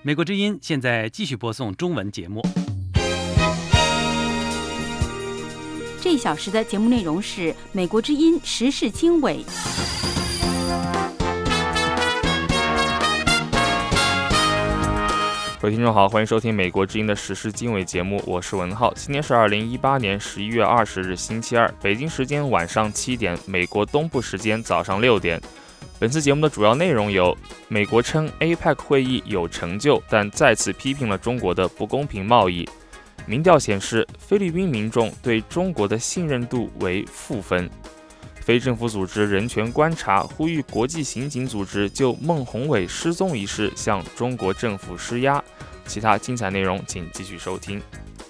美国之音现在继续播送中文节目。 这一小时的节目内容是美国之音时事经纬。 各位听众好，欢迎收听美国之音的时事经纬节目，我是文浩。今天是2018年11月20日星期二，北京时间晚上7点，美国东部时间早上6点。本次节目的主要内容有：美国称 APEC 会议有成就，但再次批评了中国的不公平贸易。民调显示，菲律宾民众对中国的信任度为负分。非政府组织人权观察呼吁国际刑警组织就孟宏伟失踪一事向中国政府施压。其他精彩内容请继续收听。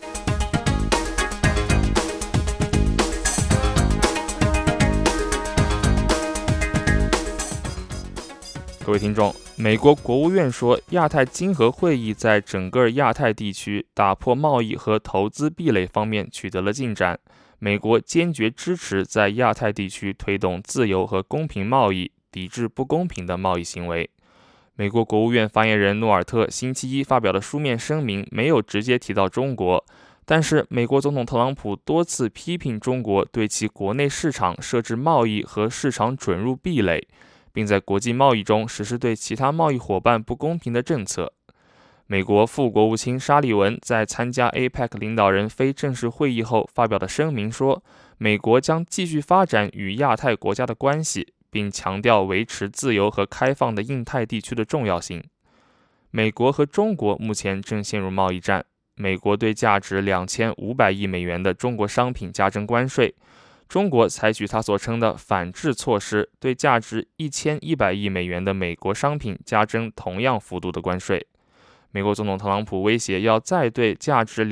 各位听众，美国国务院说，亚太经合会议在整个亚太地区打破贸易和投资壁垒方面取得了进展。美国坚决支持在亚太地区推动自由和公平贸易，抵制不公平的贸易行为。美国国务院发言人诺尔特星期一发表的书面声明没有直接提到中国，但是美国总统特朗普多次批评中国对其国内市场设置贸易和市场准入壁垒，并在国际贸易中实施对其他贸易伙伴不公平的政策。美国副国务卿沙利文在参加 APEC 领导人非正式会议后发表的声明说，美国将继续发展与亚太国家的关系，并强调维持自由和开放的印太地区的重要性。美国和中国目前正陷入贸易战，美国对价值2500亿美元的中国商品加征关税，中国采取他所称的反制措施，对价值1100亿美元的美国商品加征同样幅度的关税。美国总统特朗普威胁要再对价值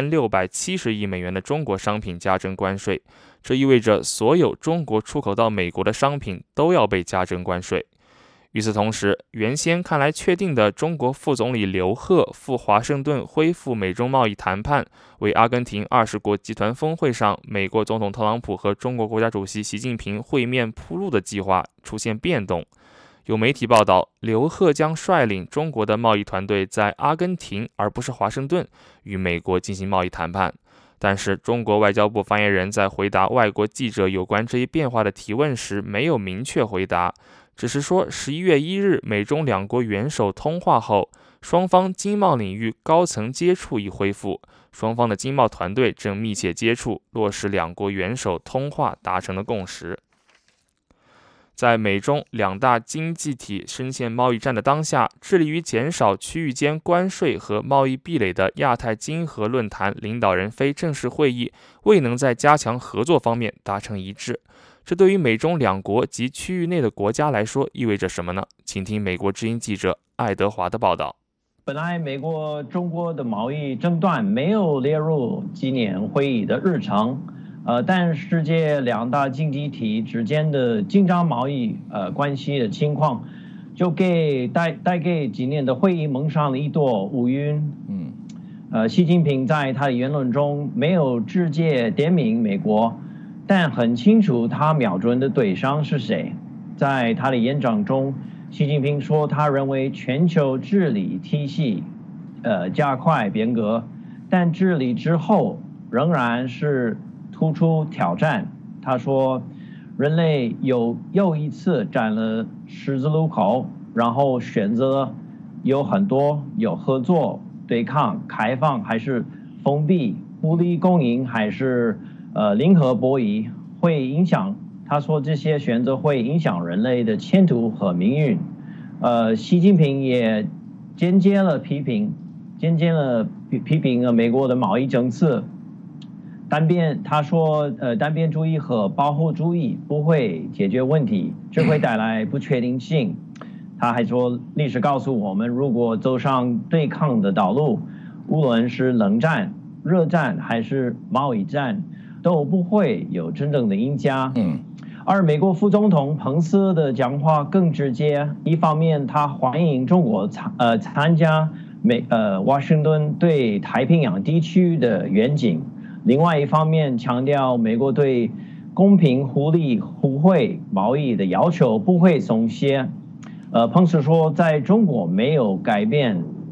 2670亿美元的中国商品加征关税，这意味着所有中国出口到美国的商品都要被加征关税。与此同时，原先看来确定的中国副总理刘鹤赴华盛顿恢复美中贸易谈判，为阿根廷20国集团峰会上美国总统特朗普和中国国家主席习近平会面铺路的计划出现变动。有媒体报道，刘鹤将率领中国的贸易团队在阿根廷而不是华盛顿与美国进行贸易谈判。但是中国外交部发言人在回答外国记者有关这一变化的提问时没有明确回答，只是说11月1日美中两国元首通话后，双方经贸领域高层接触已恢复，双方的经贸团队正密切接触，落实两国元首通话达成的共识。在美中两大经济体深陷贸易战的当下，致力于减少区域间关税和贸易壁垒的亚太经合论坛领导人非正式会议未能在加强合作方面达成一致。这对于美中两国及区域内的国家来说意味着什么呢？请听美国之音记者爱德华的报道。 本来美国中国的贸易争端没有列入今年会议的日程，但世界两大经济体之间的紧张贸易关系的情况，就带给今年的会议蒙上了一朵乌云。习近平在他的言论中没有直接点名美国，但很清楚他瞄准的对象是谁。在他的演讲中，习近平说他认为全球治理体系加快变革，但治理之后仍然是突出挑战。他说，人类又一次站了十字路口，然后选择有很多，有合作、对抗、开放还是封闭，互利共赢还是零和博弈，会影响。他说这些选择会影响人类的前途和命运。习近平也间接批评美国的贸易政策。他说，单边主义和保护主义不会解决问题，只会带来不确定性。他还说，历史告诉我们，如果走上对抗的道路，无论是冷战、热战还是贸易战，都不会有真正的赢家。而美国副总统彭斯的讲话更直接，一方面他欢迎中国参加华盛顿对太平洋地区的愿景，另外一方面强调美国对公平、互利、互惠贸易的要求不会松懈。彭斯说，在中国没有改变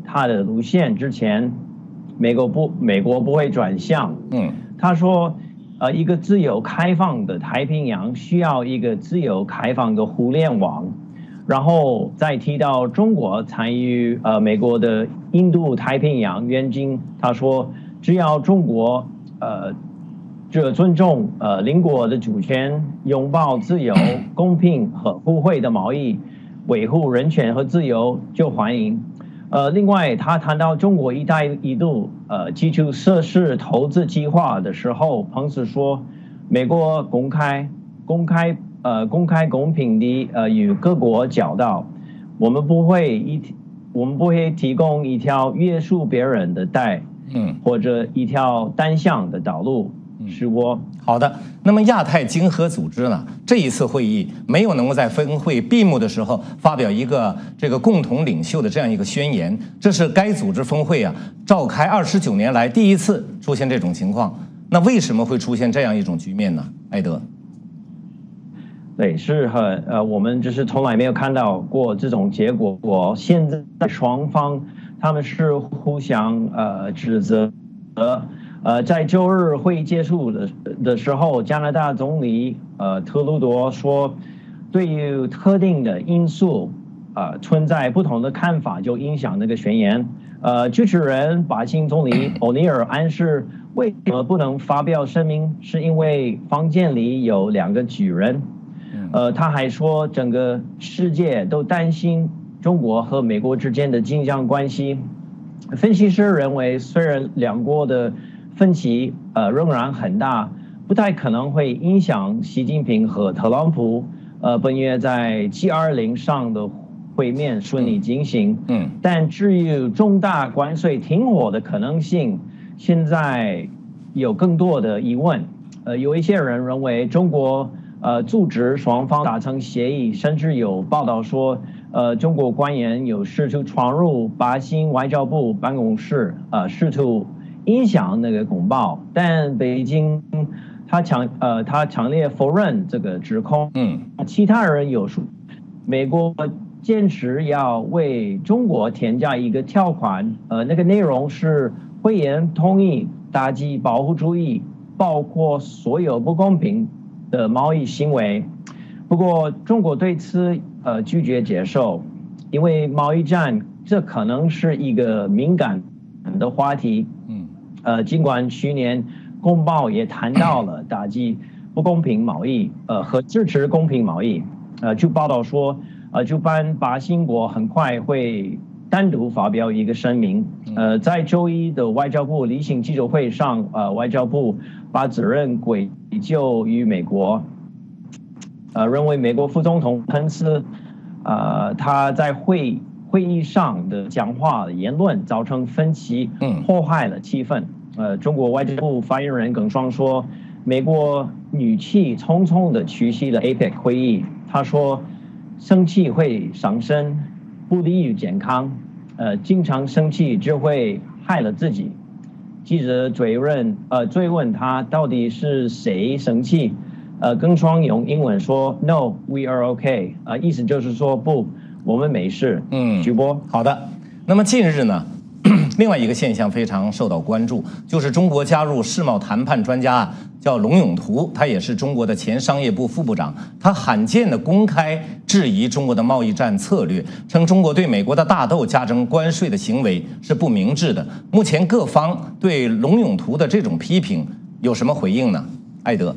他的路线之前，美国不会转向。他说，一个自由开放的太平洋需要一个自由开放的互联网，然后再提到中国参与美国的印度太平洋愿景。他说，只要中国尊重邻国的主权，拥抱自由、公平和互惠的贸易，维护人权和自由，就欢迎。另外，他谈到中国"一带一路"基础设施投资计划的时候，彭斯说，美国公开、公平地与各国交道，我们不会提供一条约束别人的带，或者一条单向的道路。是我。 好的，那么亚太经合组织呢，这一次会议没有能够在峰会闭幕的时候发表一个这个共同领袖的这样一个宣言，这是该组织峰会召开29年来第一次出现这种情况。那为什么会出现这样一种局面呢？艾德。 对，是我们就是从来没有看到过这种结果。现在双方他们是互相指责。在周日会议结束的时候，加拿大总理特鲁多说，对于特定的因素存在不同的看法，就影响那个宣言。主持人巴新总理欧尼尔暗示，为什么不能发表声明，是因为房间里有2个巨人。他还说，整个世界都担心中国和美国之间的紧张关系。分析师认为，虽然两国的分歧仍然很大，不太可能会影响习近平和特朗普本月在G20上的会面顺利进行。但至于重大关税停火的可能性，现在有更多的疑问。有一些人认为中国阻止双方达成协议，甚至有报道说中国官员有试图闯入巴新外交部办公室，试图影响那个公报，但北京他强烈否认这个指控。其他人有说，美国坚持要为中国添加一个条款，那个内容是会员同意打击保护主义，包括所有不公平的贸易行为。不过中国对此拒绝接受，因为贸易战这可能是一个敏感的话题。尽管去年公报也谈到了打击不公平贸易和支持公平贸易。据报道说主办巴新国很快会单独发表一个声明。在周一的外交部例行记者会上，外交部把责任归咎于美国，认为美国副总统彭斯他在会议上的讲话言论造成分歧，破坏了气氛。中国外交部发言人耿爽说，美国语气匆匆地缺席了 APEC 会议。他说，生气会伤身，不利于健康。经常生气只会害了自己。记者追问他到底是谁生气，耿爽用英文说 "No, we are okay"， 意思就是说不，我们没事。徐波， 好的。那么近日呢，另外一个现象非常受到关注，就是中国加入世贸谈判专家叫龙永图，他也是中国的前商业部副部长，他罕见的公开质疑中国的贸易战策略，称中国对美国的大豆加征关税的行为是不明智的。目前各方对龙永图的这种批评有什么回应呢？艾德。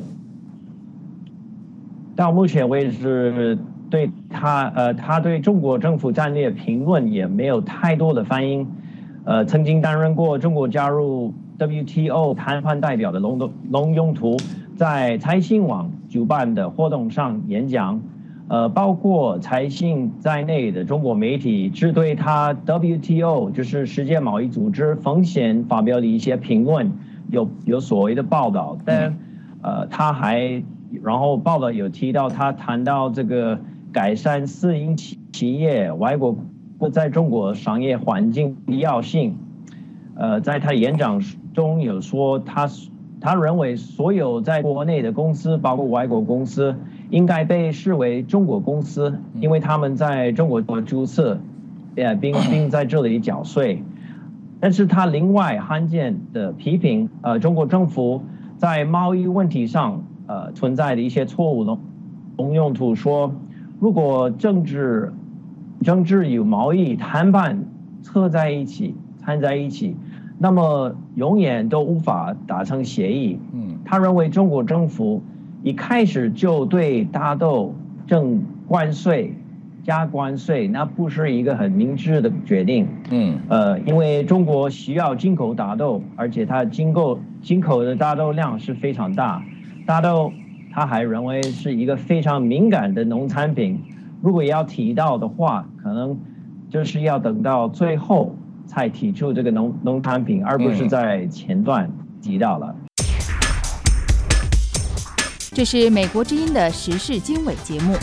到目前为止，对他对中国政府战略评论也没有太多的反应。曾经担任过中国加入 WTO 谈判代表的龙永图在财新网主办的活动上演讲，包括财新在内的中国媒体只对他 WTO 就是世界贸易组织风险发表了一些评论，有所谓的报道，但然后报道有提到他谈到这个改善私营企业外国在中国商业环境必要性。在他演讲中有说他认为所有在国内的公司，包括外国公司，应该被视为中国公司，因为他们在中国注册。 并在这里缴税。但是他另外罕见的批评中国政府在贸易问题上存在的一些错误农用途，说如果政治与贸易谈判掺在一起，那么永远都无法达成协议。他认为中国政府一开始就对大豆加关税，那不是一个很明智的决定。因为中国需要进口大豆，而且它进口的大豆量是非常大。大豆他还认为是一个非常敏感的农产品，如果要提到的话，可能就是要等到最后才提出这个农产品，而不是在前段提到了。 这是美国之音的时事经纬节目。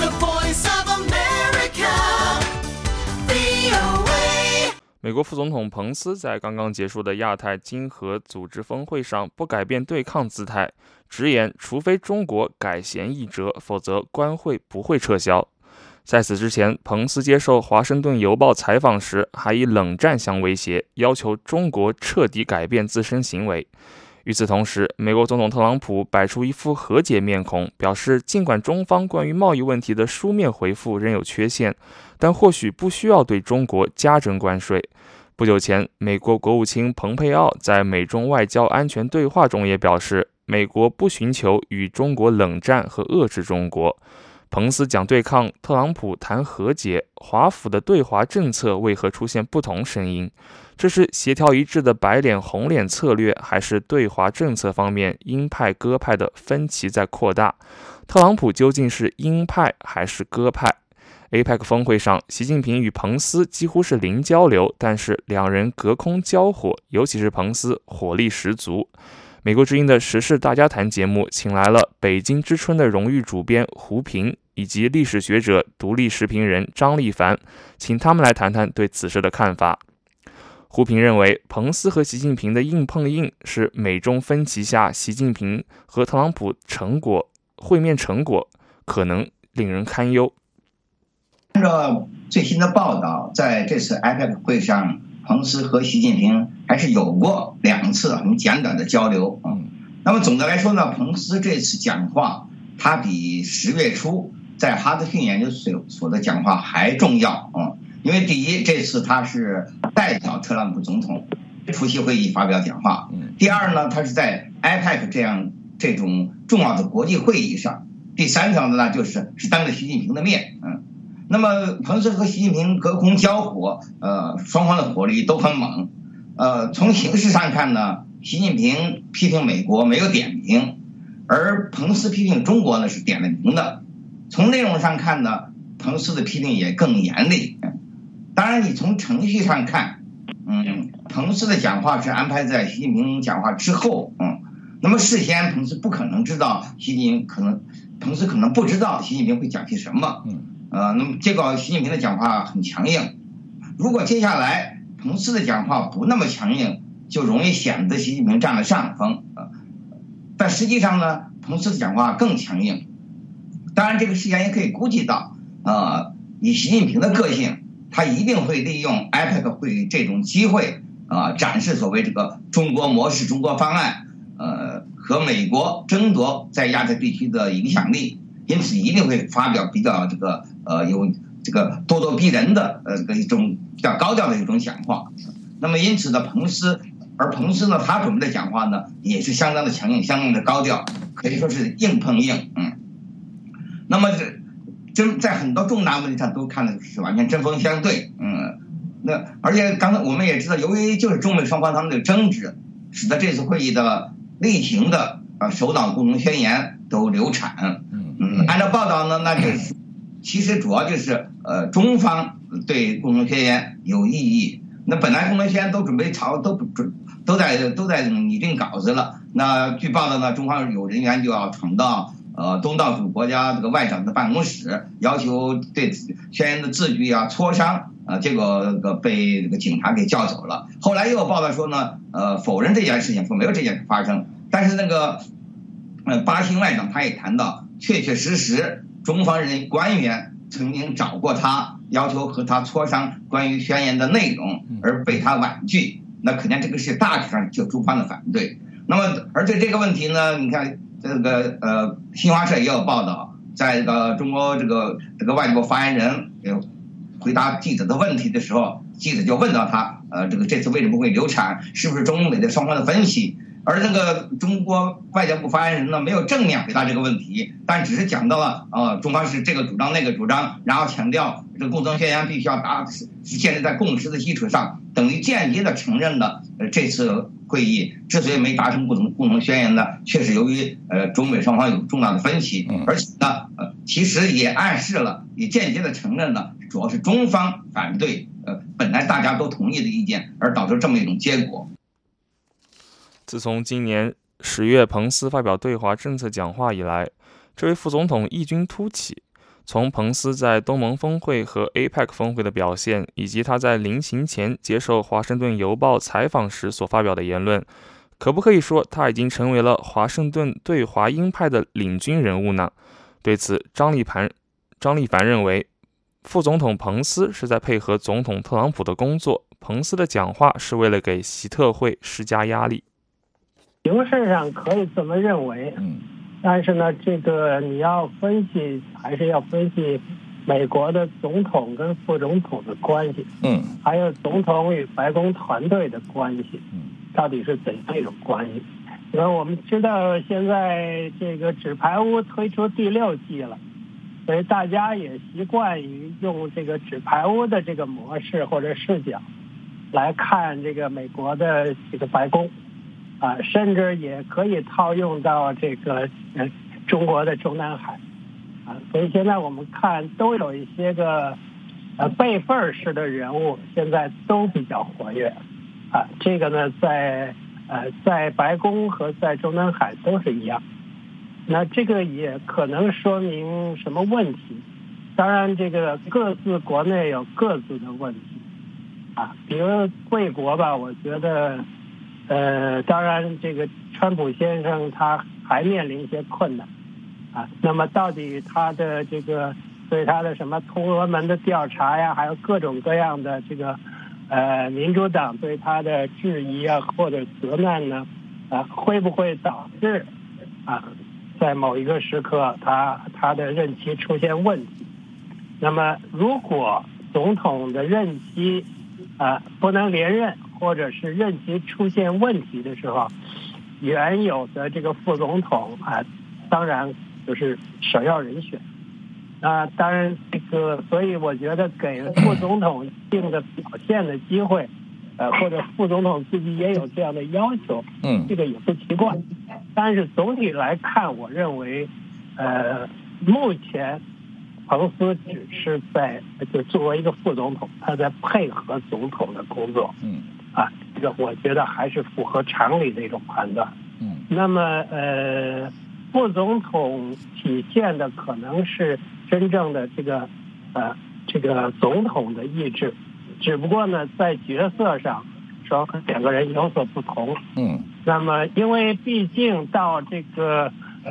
美国副总统彭斯在刚刚结束的亚太经合组织峰会上不改变对抗姿态，直言除非中国改弦易辙，否则关税不会撤销。在此之前，彭斯接受《华盛顿邮报》采访时还以冷战相威胁，要求中国彻底改变自身行为。与此同时，美国总统特朗普摆出一副和解面孔，表示尽管中方关于贸易问题的书面回复仍有缺陷，但或许不需要对中国加征关税。不久前，美国国务卿蓬佩奥在美中外交安全对话中也表示，美国不寻求与中国冷战和遏制中国。彭斯讲对抗，特朗普谈和解，华府的对华政策为何出现不同声音？这是协调一致的白脸红脸策略，还是对华政策方面鹰派鸽派的分歧在扩大？特朗普究竟是鹰派还是鸽派？ APEC 峰会上，习近平与彭斯几乎是零交流，但是两人隔空交火，尤其是彭斯火力十足。美国之音的时事大家谈节目请来了北京之春的荣誉主编胡平以及历史学者、独立时评人张立凡，请他们来谈谈对此事的看法。胡平认为，彭斯和习近平的硬碰硬是美中分歧下习近平和特朗普会面成果可能令人堪忧。 按照最新的报道，在这次 APEC 会上，彭斯和习近平还是有过2次很简短的交流。那么总的来说呢，彭斯这次讲话，他比10月初在哈德逊研究所的讲话还重要。因为第一，这次他是代表特朗普总统出席会议发表讲话；第二呢，他是在 APEC 这种重要的国际会议上；第三条呢，就是当着习近平的面。那么彭斯和习近平隔空交火，双方的火力都很猛。从形式上看呢，习近平批评美国没有点名，而彭斯批评中国呢是点了名的。从内容上看呢，彭斯的批评也更严厉。当然，你从程序上看，彭斯的讲话是安排在习近平讲话之后。那么事先彭斯不可能知道彭斯可能不知道习近平会讲些什么。那么结果习近平的讲话很强硬，如果接下来彭斯的讲话不那么强硬，就容易显得习近平占了上风。但实际上呢，彭斯的讲话更强硬。当然这个事先也可以估计到，以习近平的个性，他一定会利用 APEC 会议这种机会，展示所谓这个中国模式、中国方案，和美国争夺在亚太地区的影响力。因此一定会发表比较有咄咄逼人的一种比较高调的一种讲话。那么因此呢，彭斯呢，他准备的讲话呢也是相当的强硬，相当的高调，可以说是硬碰硬。那么在很多重大问题上都看的是完全针锋相对。那而且刚才我们也知道，由于就是中美双方他们的争执，使得这次会议的例行的首脑共同宣言都流产。按照报道呢，那就是其实主要就是中方对共同宣言有异议。那本来共同宣言都准备都在拟定稿子了。那据报道呢，中方有人员就要闯到东道主国家这个外长的办公室，要求对宣言的字句磋商。结果被这个警察给叫走了。后来又有报道说呢，否认这件事情，说没有这件事发生。但是那个巴新外长他也谈到，确确实实中方官员曾经找过他， 要求和他磋商关于宣言的内容，而被他婉拒，那肯定这个是大体上就中方的反对。那么，而对这个问题呢，你看这个新华社也有报道，在这个中国这个外交部发言人回答记者的问题的时候，记者就问到他，这次为什么会流产，是不是中美的双方的分析？而那个中国外交部发言人呢，没有正面回答这个问题，但只是讲到了中方是这个主张那个主张，然后强调这个共同宣言必须要建立在共识的基础上，等于间接的承认了这次会议之所以没达成共同宣言呢，确实由于中美双方有重大的分歧，而且呢其实也暗示了，也间接的承认了，主要是中方反对本来大家都同意的意见，而导致这么一种结果。 自从今年10月彭斯发表对华政策讲话以来，这位副总统异军突起。从彭斯在东盟峰会和 APEC 峰会的表现，以及他在临行前接受《华盛顿邮报》采访时所发表的言论，可不可以说他已经成为了华盛顿对华鹰派的领军人物呢？对此，张立凡认为，副总统彭斯是在配合总统特朗普的工作，彭斯的讲话是为了给习特会施加压力。 形式上可以这么认为，但是呢，这个你要分析，还是要分析美国的总统跟副总统的关系，还有总统与白宫团队的关系，到底是怎样一种关系？因为我们知道现在这个纸牌屋推出第6季了，所以大家也习惯于用这个纸牌屋的这个模式或者视角来看这个美国的这个白宫。甚至也可以套用到这个中国的中南海，所以现在我们看都有一些个辈分式的人物，现在都比较活跃，这个呢在白宫和在中南海都是一样。那这个也可能说明什么问题？当然，这个各自国内有各自的问题，比如贵国吧，我觉得。当然，这个川普先生他还面临一些困难，那么到底他的这个对他的什么通俄门的调查呀，还有各种各样的这个民主党对他的质疑啊或者责难呢，会不会导致在某一个时刻他的任期出现问题？那么如果总统的任期不能连任，或者是任期出现问题的时候，原有的这个副总统当然就是首要人选。当然这个，所以我觉得给副总统一定的表现的机会，或者副总统自己也有这样的要求，这个也不奇怪。但是总体来看，我认为，目前彭斯只是就作为一个副总统，他在配合总统的工作。这个我觉得还是符合常理的一种判断。那么副总统体现的可能是真正的这个总统的意志，只不过呢，在角色上说两个人有所不同。那么因为毕竟到这个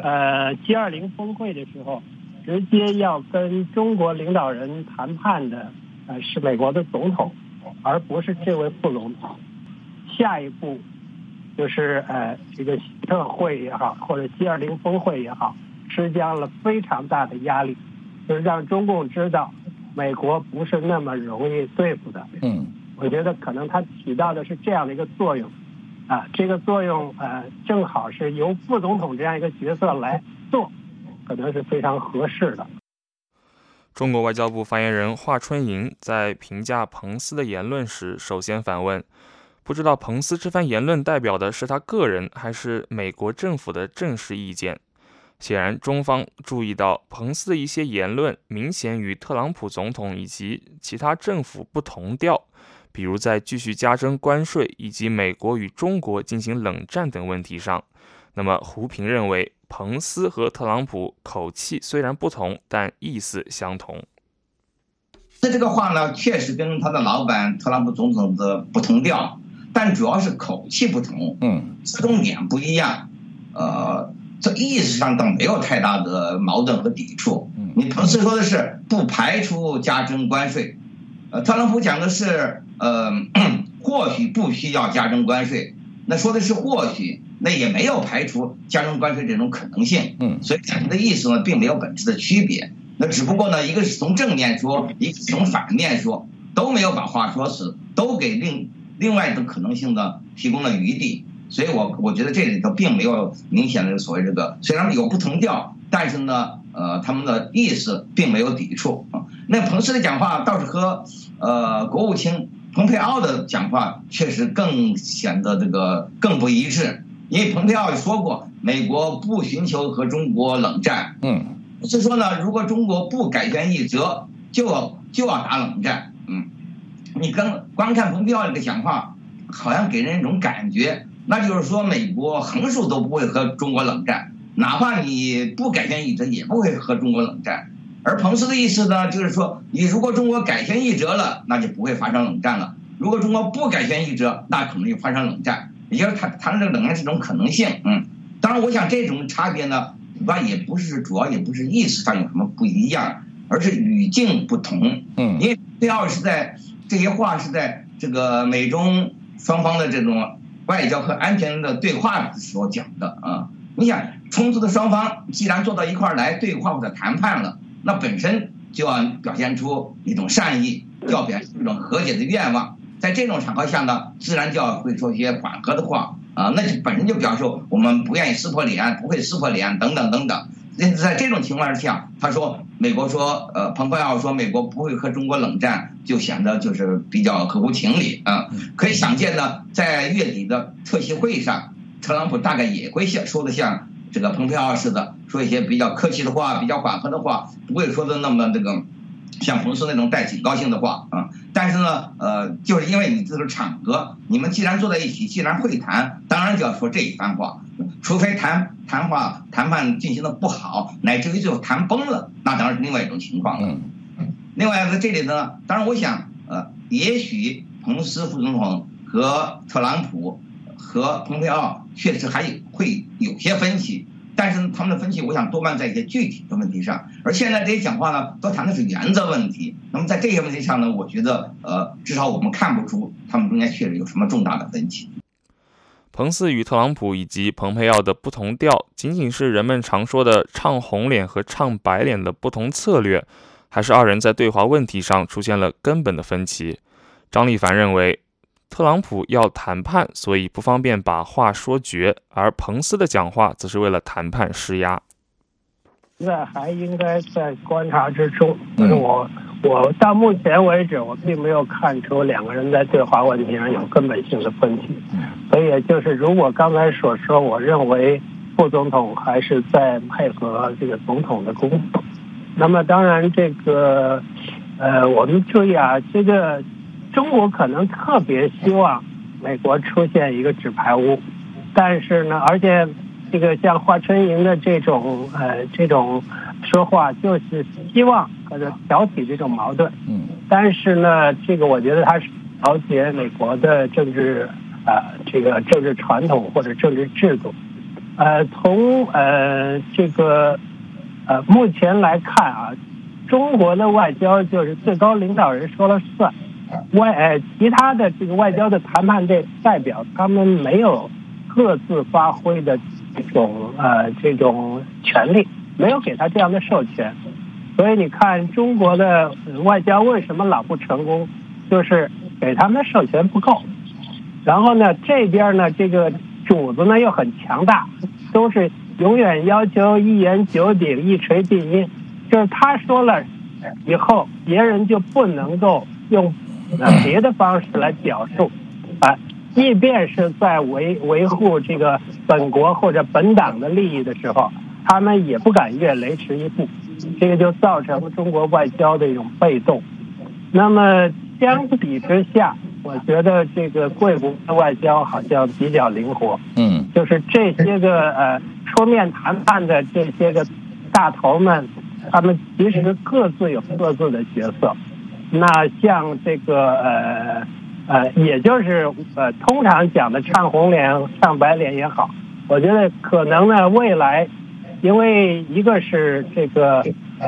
G20峰会的时候，直接要跟中国领导人谈判的是美国的总统，而不是这位副总统。下一步就是这个习特会也好，或者G20峰会也好，施加了非常大的压力，就是让中共知道美国不是那么容易对付的。我觉得可能它起到的是这样的一个作用，这个作用正好是由副总统这样一个角色来做，可能是非常合适的。 中国外交部发言人华春莹在评价彭斯的言论时，首先反问：不知道彭斯这番言论代表的是他个人，还是美国政府的正式意见？显然，中方注意到彭斯的一些言论明显与特朗普总统以及其他政府不同调，比如在继续加征关税以及美国与中国进行冷战等问题上。那么，胡平认为，彭斯和特朗普口气虽然不同，但意思相同。 这个话呢，确实跟他的老板特朗普总统的不同调，但主要是口气不同，侧重点不一样。 这意识上倒没有太大的矛盾和抵触。你彭斯说的是不排除加征关税，特朗普讲的是或许不需要加征关税，那说的是或许，那也没有排除加征关税这种可能性。所以两人的意思呢并没有本质的区别。那只不过呢，一个是从正面说，一个是从反面说，都没有把话说死，都给另外的可能性呢提供了余地。所以我觉得这里头并没有明显的所谓这个，虽然有不同调，但是呢他们的意思并没有抵触啊。那彭斯的讲话倒是和国务卿蓬佩奥的讲话确实更显得这个更不一致，因为蓬佩奥说过美国不寻求和中国冷战，是说呢如果中国不改弦易辙就要打冷战。你光看蓬佩奥这个讲话，好像给人一种感觉，那就是说美国横竖都不会和中国冷战，哪怕你不改弦易辙也不会和中国冷战。而彭斯的意思呢，就是说你如果中国改弦易辙了，那就不会发生冷战了；如果中国不改弦易辙，那可能就发生冷战。也就是谈这个冷战是一种可能性。当然我想这种差别呢，主要也不是意识上有什么不一样，而是语境不同。因为这些话是在这个美中双方的这种外交和安全的对话的时候讲的啊。你想冲突的双方既然坐到一块儿来对话或者谈判了，那本身就要表现出一种善意，就要表现出一种和解的愿望。在这种场合下呢，自然就要会说一些缓和的话啊，那就本身就表示我们不愿意撕破脸，不会撕破脸等等等等。在这种情况下，他说美国说蓬佩奥说美国不会和中国冷战，就显得就是比较合乎情理啊。可以想见呢，在月底的特席会上，特朗普大概也会说的像这个蓬佩奥似的，说一些比较客气的话，比较缓和的话，不会说的那么这个像彭斯那种带警告性的话啊。但是呢就是因为你这个场合，你们既然坐在一起，既然会谈，当然就要说这一番话，除非谈判进行的不好，乃至于最后谈崩了，那当然是另外一种情况了。另外在这里呢，当然我想也许彭斯副总统和特朗普和蓬佩奥确实会有些分歧，但是他们的分歧我想多半在一些具体的问题上，而现在这些讲话呢都谈的是原则问题。那么在这些问题上呢，我觉得至少我们看不出他们中间确实有什么重大的分歧。 彭斯与特朗普以及蓬佩奥的不同调，仅仅是人们常说的唱红脸和唱白脸的不同策略，还是二人在对华问题上出现了根本的分歧？张立凡认为，特朗普要谈判，所以不方便把话说绝，而彭斯的讲话则是为了谈判施压。 现在还应该在观察之中，我到目前为止，我并没有看出两个人在对华问题上有根本性的分歧。所以也就是如果刚才所说，我认为副总统还是在配合这个总统的工作。那么当然这个我们注意啊，这个中国可能特别希望美国出现一个纸牌屋，但是呢，而且这个像华春莹的这种说话，就是希望或者挑起这种矛盾。但是呢，这个我觉得他是了解美国的政治这个政治传统或者政治制度。从这个目前来看啊，中国的外交就是最高领导人说了算，其他的这个外交的谈判代表他们没有各自发挥的这种权利，没有给他这样的授权。所以你看中国的外交为什么老不成功，就是给他们的授权不够。然后呢，这边呢这个主子呢又很强大，都是永远要求一言九鼎，一锤定音，就是他说了以后，别人就不能够用别的方式来表述即便是在维护这个本国或者本党的利益的时候，他们也不敢越雷池一步，这个就造成了中国外交的一种被动。那么相比之下，我觉得这个贵国的外交好像比较灵活，就是这些个出面谈判的这些个大头们，他们其实各自有各自的角色。那像这个也就是通常讲的唱红脸唱白脸也好， 我觉得可能呢，未来，因为一个是这个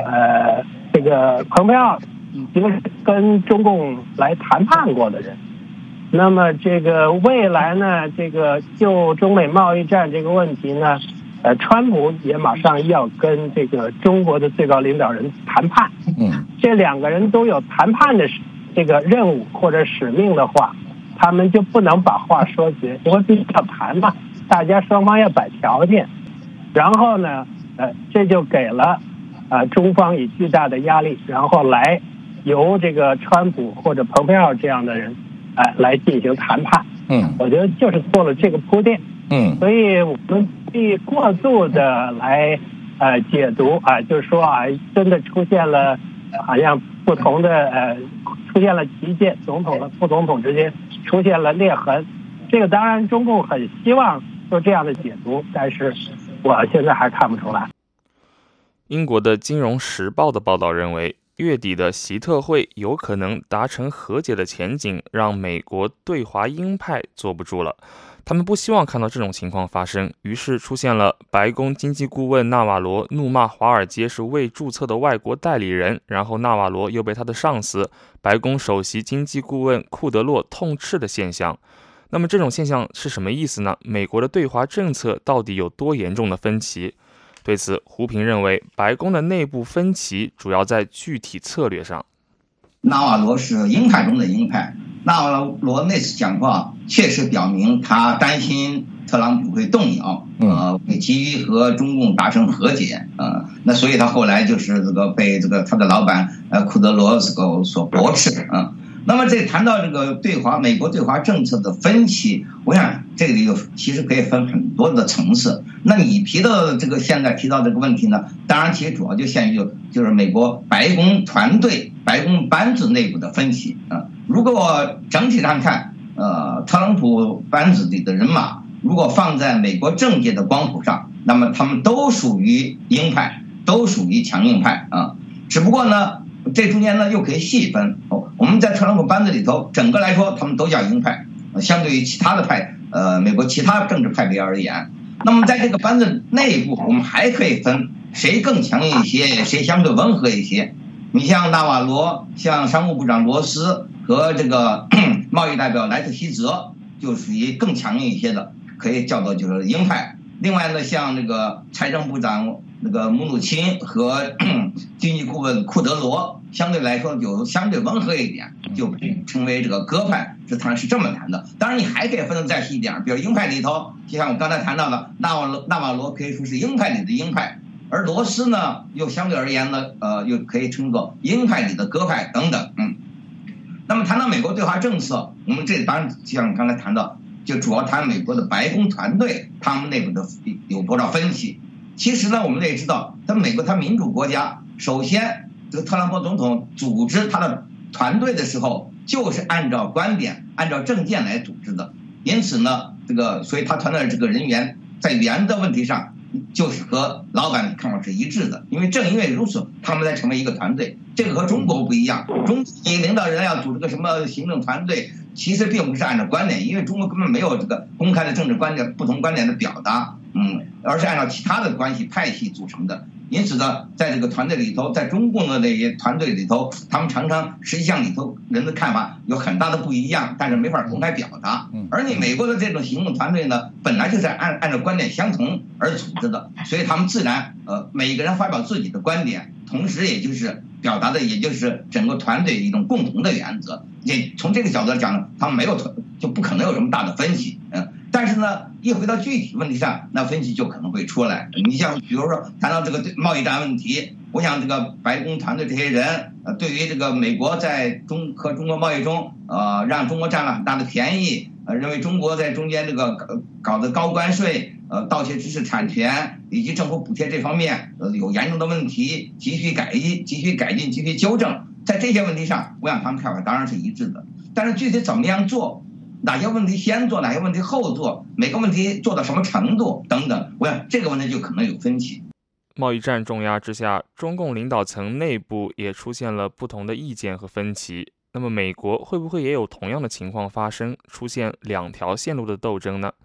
蓬佩奥已经跟中共来谈判过的人，那么这个未来呢，这个就中美贸易战这个问题呢，川普也马上要跟这个中国的最高领导人谈判。这两个人都有谈判的这个任务或者使命的话，他们就不能把话说绝，因为必须要谈嘛，大家双方要摆条件。然后呢，这就给了中方以巨大的压力，然后来由这个川普或者蓬佩奥这样的人来进行谈判。我觉得就是做了这个铺垫。所以我们必过度的来解读就是说真的出现了好像不同的出现了旗舰，总统和副总统之间出现了裂痕。这个当然中共很希望做这样的解读，但是我现在还看不出来。 英国的《金融时报》的报道认为，月底的习特会有可能达成和解的前景，让美国对华鹰派坐不住了。他们不希望看到这种情况发生，于是出现了白宫经济顾问纳瓦罗怒骂华尔街是未注册的外国代理人，然后纳瓦罗又被他的上司白宫首席经济顾问库德洛痛斥的现象。那么这种现象是什么意思呢？美国的对华政策到底有多严重的分歧？对此，胡平认为，白宫的内部分歧主要在具体策略上。 纳瓦罗是鹰派中的鹰派，纳瓦罗那次讲话确实表明他担心特朗普会动摇，会急于和中共达成和解，那所以他后来就是这个被他的老板库德罗所驳斥。那么这谈到这个美国对华政策的分歧，我想这里其实可以分很多的层次。那你提到现在提到这个问题呢，当然其实主要就限于就是美国白宫团队、白宫班子内部的分歧。如果整体上看，特朗普班子里的人马如果放在美国政界的光谱上，那么他们都属于鹰派，都属于强硬派只不过呢，这中间呢又可以细分。我们在特朗普班子里头，整个来说他们都叫鹰派，相对于其他的派，美国其他政治派别而言，那么在这个班子内部，我们还可以分谁更强硬一些，谁相对温和一些。你像纳瓦罗，像商务部长罗斯和这个贸易代表莱特希泽，就属于更强硬一些的，可以叫做就是鹰派。另外呢，像这个财政部长姆努钦和经济顾问库德罗，相对来说就相对温和一点，就称为这个鸽派，是这么谈的。当然你还可以分得再细一点，比如鹰派里头，就像我刚才谈到的纳瓦罗可以说是鹰派里的鹰派，而罗斯呢又相对而言呢又可以称作鹰派里的鸽派等等。那么谈到美国对华政策，我们这当然像刚才谈到，就主要谈美国的白宫团队他们内部的有多少分歧。其实呢，我们也知道，美国民主国家，首先这个特朗普总统组织他的团队的时候，就是按照观点、按照政见来组织的。因此呢，所以他团队的这个人员在原则问题上，就是和老板的看法是一致的。正因为如此，他们才成为一个团队。这个和中国不一样，中国领导人要组织个什么行政团队，其实并不是按照观点，因为中国根本没有这个公开的政治观点、不同观点的表达，而是按照其他的关系派系组成的。因此呢，在这个团队里头，在中共的这些团队里头，他们常常实际上里头人的看法有很大的不一样，但是没法公开表达。而你美国的这种行动团队呢，本来就是按照观点相同而组织的，所以他们自然每个人发表自己的观点，同时也就是表达的也就是整个团队一种共同的原则。也从这个角度来讲，他们就不可能有什么大的分歧。但是呢，一回到具体问题上，那分歧就可能会出来。你像比如说谈到这个贸易战问题，我想这个白宫团队这些人，对于这个美国在和中国贸易中，让中国占了很大的便宜，认为中国在中间这个搞的高关税，盗窃知识产权以及政府补贴这方面，有严重的问题，急需改进、急需纠正。在这些问题上，我想他们看法当然是一致的。但是具体怎么样做？哪些问题先做，哪些问题后做，每个问题做到什么程度等等，我想这个问题就可能有分歧。 贸易战重压之下，中共领导层内部也出现了不同的意见和分歧。那么美国会不会也有同样的情况发生，出现两条线路的斗争呢？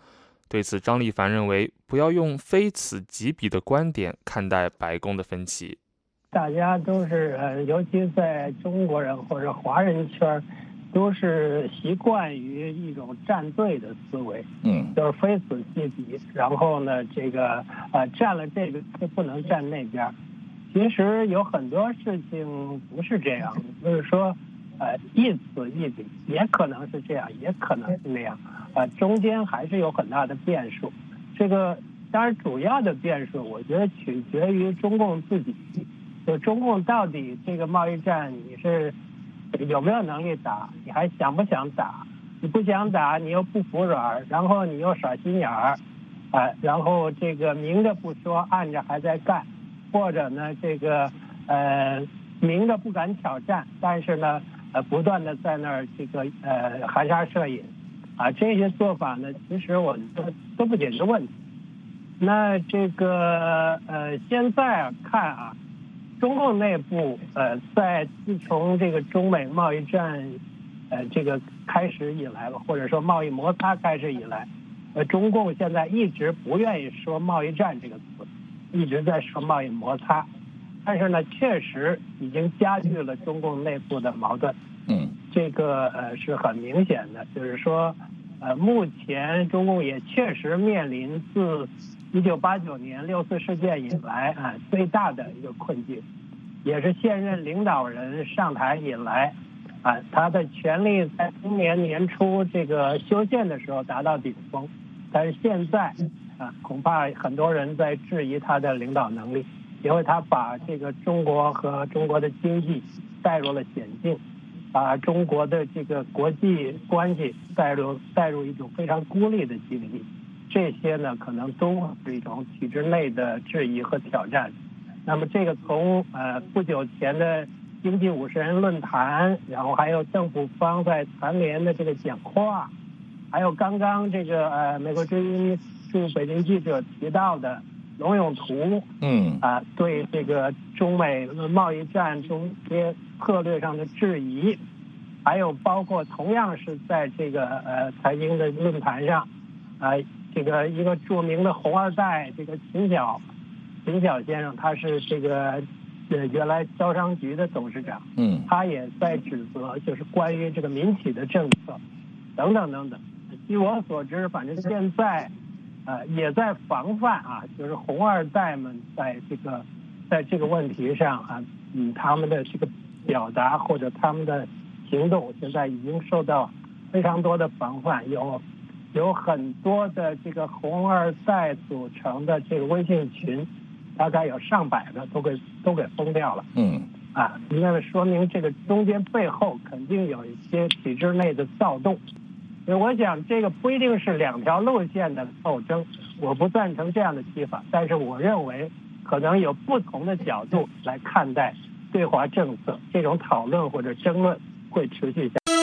对此，张立凡认为，不要用非此即彼的观点看待白宫的分歧。 大家都是尤其在中国人或者华人圈，都是习惯于一种站队的思维，就是非此即彼。然后呢，这个站了这个就不能站那边。其实有很多事情不是这样的，就是说，一此一彼，也可能是这样，也可能是那样，中间还是有很大的变数。这个当然主要的变数，我觉得取决于中共自己，就中共到底这个贸易战你是有没有能力打，你还想不想打？你不想打，你又不服软，然后你又耍心眼儿，然后这个明着不说，暗着还在干。或者呢，这个明着不敢挑战，但是呢，不断的在那儿这个含沙射影，这些做法呢，其实我觉得都不解决问题。那这个现在看中共内部在自从这个中美贸易战这个开始以来吧，或者说贸易摩擦开始以来，中共现在一直不愿意说贸易战这个词。一直在说贸易摩擦，但是呢，确实已经加剧了中共内部的矛盾。这个是很明显的，就是说，目前中共也确实面临自1989年6·4事件以来最大的一个困境，也是现任领导人上台以来他的权力在今年年初这个修宪的时候达到顶峰，但是现在。恐怕很多人在质疑他的领导能力，因为他把这个中国和中国的经济带入了险境，把中国的这个国际关系带入一种非常孤立的境地。这些呢，可能都是一种体制内的质疑和挑战。那么，这个从不久前的经济50人论坛，然后还有政府方在残联的这个讲话，还有刚刚这个美国之音驻北京记者提到的龙永图，对这个中美贸易战中些策略上的质疑，还有包括同样是在这个财经的论坛上，这个一个著名的红二代这个秦晓先生，他是这个原来招商局的董事长，他也在指责就是关于这个民企的政策等等等等。据我所知，反正现在。也在防范就是红二代们在这个问题上他们的这个表达或者他们的行动，现在已经受到非常多的防范，有很多的这个红二代组成的这个微信群，大概有上百个都给封掉了。那说明这个中间背后肯定有一些体制内的躁动。我想这个不一定是两条路线的斗争，我不赞成这样的提法，但是我认为可能有不同的角度来看待对华政策，这种讨论或者争论会持续下去。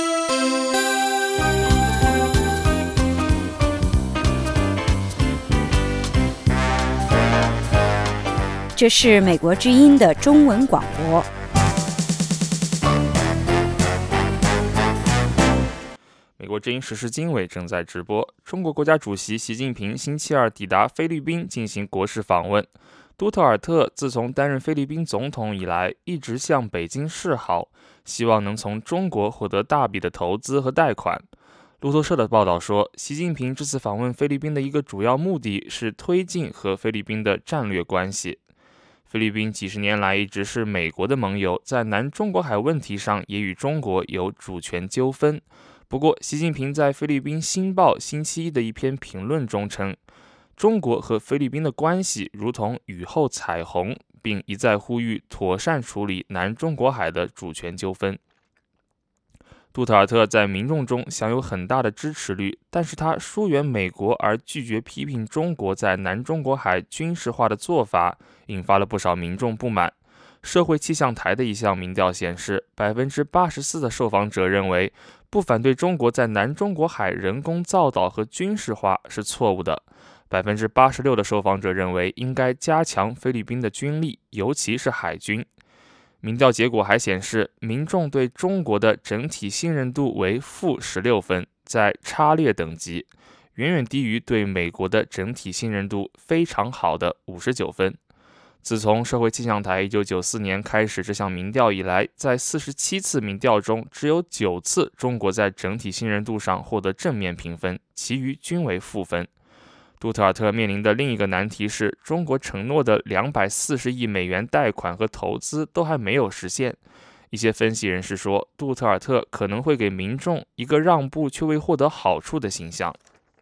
这是美国之音的中文广播。 美国之音时事经纬正在直播。中国国家主席习近平星期二抵达菲律宾进行国事访问。杜特尔特自从担任菲律宾总统以来，一直向北京示好，希望能从中国获得大笔的投资和贷款。路透社的报道说，习近平这次访问菲律宾的一个主要目的是推进和菲律宾的战略关系。菲律宾几十年来一直是美国的盟友，在南中国海问题上也与中国有主权纠纷。不过，习近平在菲律宾《新报》星期一的一篇评论中称，中国和菲律宾的关系如同雨后彩虹，并一再呼吁妥善处理南中国海的主权纠纷。杜特尔特在民众中享有很大的支持率，但是他疏远美国而拒绝批评中国在南中国海军事化的做法，引发了不少民众不满。社会气象台的一项民调显示，84%的受访者认为不反对中国在南中国海人工造岛和军事化是错误的。86%的受访者认为应该加强菲律宾的军力，尤其是海军。民调结果还显示，民众对中国的整体信任度为-16分，在差劣等级， 远远低于对美国的整体信任度非常好的59分。自从社会气象台1994年开始这项民调以来，在47次民调中，只有9次中国在整体信任度上获得正面评分，其余均为负分。杜特尔特面临的另一个难题是，中国承诺的240亿美元贷款和投资都还没有实现。一些分析人士说，杜特尔特可能会给民众一个让步却未获得好处的形象。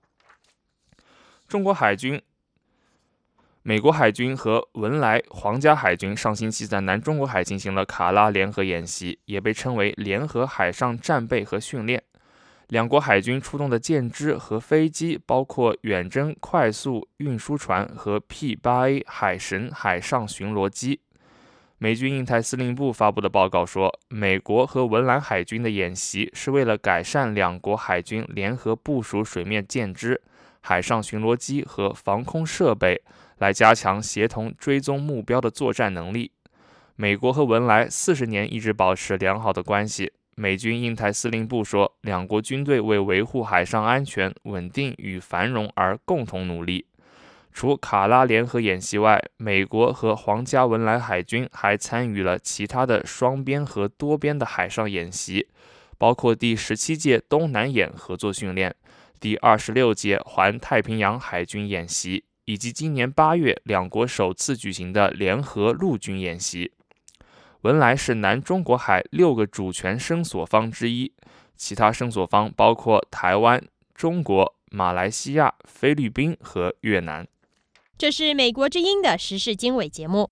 美国海军和文莱皇家海军上星期在南中国海进行了卡拉联合演习，也被称为联合海上战备和训练。两国海军出动的舰只和飞机包括远征快速运输船和 P-8A 海神海上巡逻机。美军印太司令部发布的报告说，美国和文莱海军的演习是为了改善两国海军联合部署水面舰只、海上巡逻机和防空设备，来加强协同追踪目标的作战能力。美国和文莱40年一直保持良好的关系。美军印太司令部说，两国军队为维护海上安全、稳定与繁荣而共同努力。除卡拉联合演习外，美国和皇家文莱海军还参与了其他的双边和多边的海上演习，包括第17届东南演合作训练、第26届环太平洋海军演习，以及今年8月两国首次举行的联合陆军演习。文莱是南中国海6个主权声索方之一，其他声索方包括台湾、中国、马来西亚、菲律宾和越南。 这是美国之音的时事经纬节目。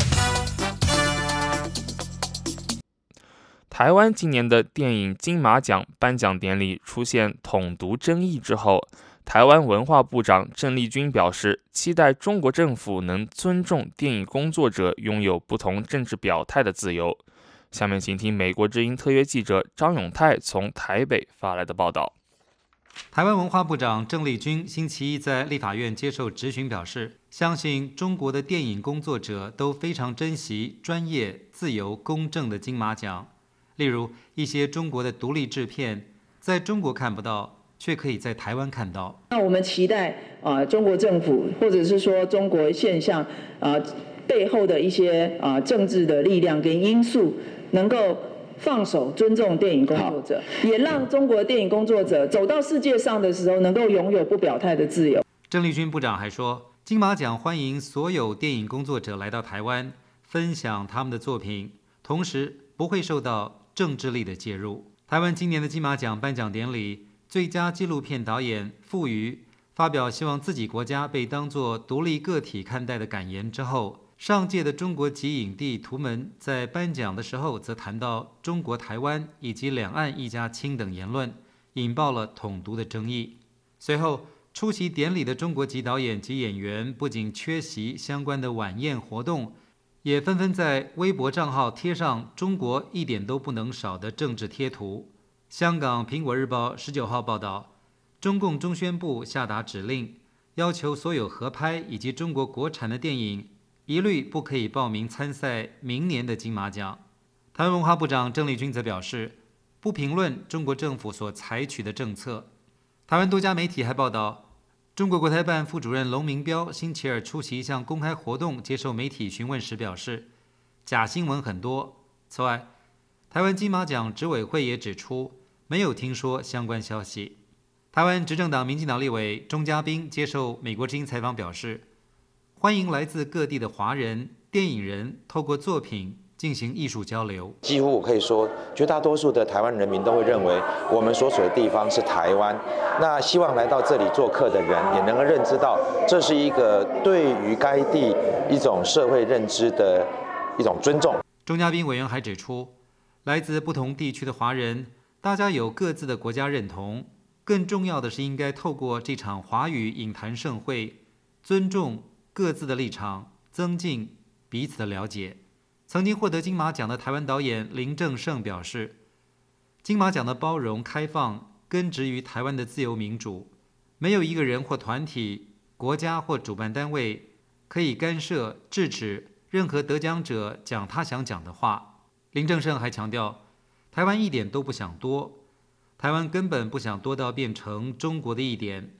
台湾今年的电影金马奖颁奖典礼出现统独争议之后，台湾文化部长郑丽君表示，期待中国政府能尊重电影工作者拥有不同政治表态的自由。下面请听美国之音特约记者张永泰从台北发来的报道。 台湾文化部长郑丽君星期一在立法院接受质询表示，相信中国的电影工作者都非常珍惜专业、自由、公正的金马奖。例如，一些中国的独立制片在中国看不到，却可以在台湾看到。 那我们期待中国政府或者是说中国现象背后的一些政治的力量跟因素，能够放手尊重电影工作者，也让中国电影工作者走到世界上的时候，能够拥有不表态的自由。 郑丽君部长还说，金马奖欢迎所有电影工作者来到台湾，分享他们的作品，同时不会受到政治力的介入。台湾今年的金马奖颁奖典礼，最佳纪录片导演傅瑜发表希望自己国家被当作独立个体看待的感言之后，上届的中国籍影帝图们在颁奖的时候则谈到中国台湾以及两岸一家亲等言论，引爆了统独的争议。随后出席典礼的中国籍导演及演员不仅缺席相关的晚宴活动，也纷纷在微博账号贴上中国一点都不能少的政治贴图。香港苹果日报19号报道，中共中宣部下达指令，要求所有合拍以及中国国产的电影一律不可以报名参赛明年的金马奖。台湾文化部长郑丽君则表示，不评论中国政府所采取的政策。台湾多家媒体还报道，中国国台办副主任龙明标星期二出席一项公开活动，接受媒体询问时表示，假新闻很多。此外，台湾金马奖执委会也指出，没有听说相关消息。台湾执政党民进党立委钟嘉宾接受美国之音采访表示，欢迎来自各地的华人、电影人透过作品进行艺术交流。 几乎我可以说，绝大多数的台湾人民都会认为我们所处的地方是台湾。那希望来到这里做客的人也能够认知到，这是一个对于该地一种社会认知的一种尊重。 钟嘉宾委员还指出，来自不同地区的华人，大家有各自的国家认同，更重要的是应该透过这场华语影坛盛会，尊重各自的立场，增进彼此的了解。曾经获得金马奖的台湾导演林正盛表示，金马奖的包容开放根植于台湾的自由民主，没有一个人或团体、国家或主办单位可以干涉制止任何得奖者讲他想讲的话。林正盛还强调，台湾一点都不想多，台湾根本不想多到变成中国的一点，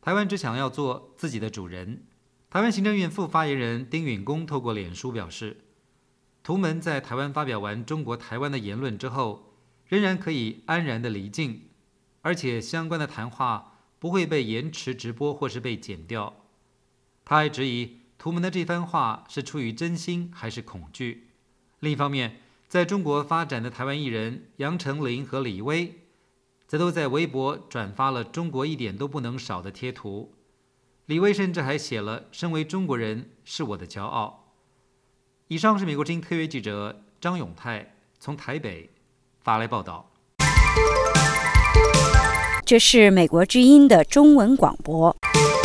台湾只想要做自己的主人。台湾行政院副发言人丁允恭透过脸书表示，图们在台湾发表完中国台湾的言论之后，仍然可以安然的离境，而且相关的谈话不会被延迟直播或是被剪掉。他还质疑图们的这番话是出于真心还是恐惧。另一方面，在中国发展的台湾艺人杨丞琳和李威则都在微博转发了中国一点都不能少的贴图。李威甚至还写了身为中国人是我的骄傲。以上是美国之音特约记者张永泰从台北发来报道。 这是美国之音的中文广播。